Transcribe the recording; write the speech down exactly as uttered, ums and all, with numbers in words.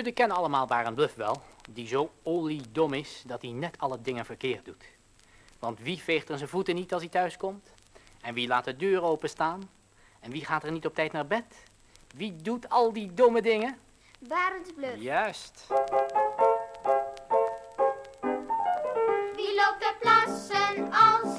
Jullie kennen allemaal Barend Bluff wel, die zo oliedom is dat hij net alle dingen verkeerd doet. Want wie veegt er zijn voeten niet als hij thuis komt? En wie laat de deur openstaan? En wie gaat er niet op tijd naar bed? Wie doet al die domme dingen? Barend Bluff. Juist. Wie loopt te plassen als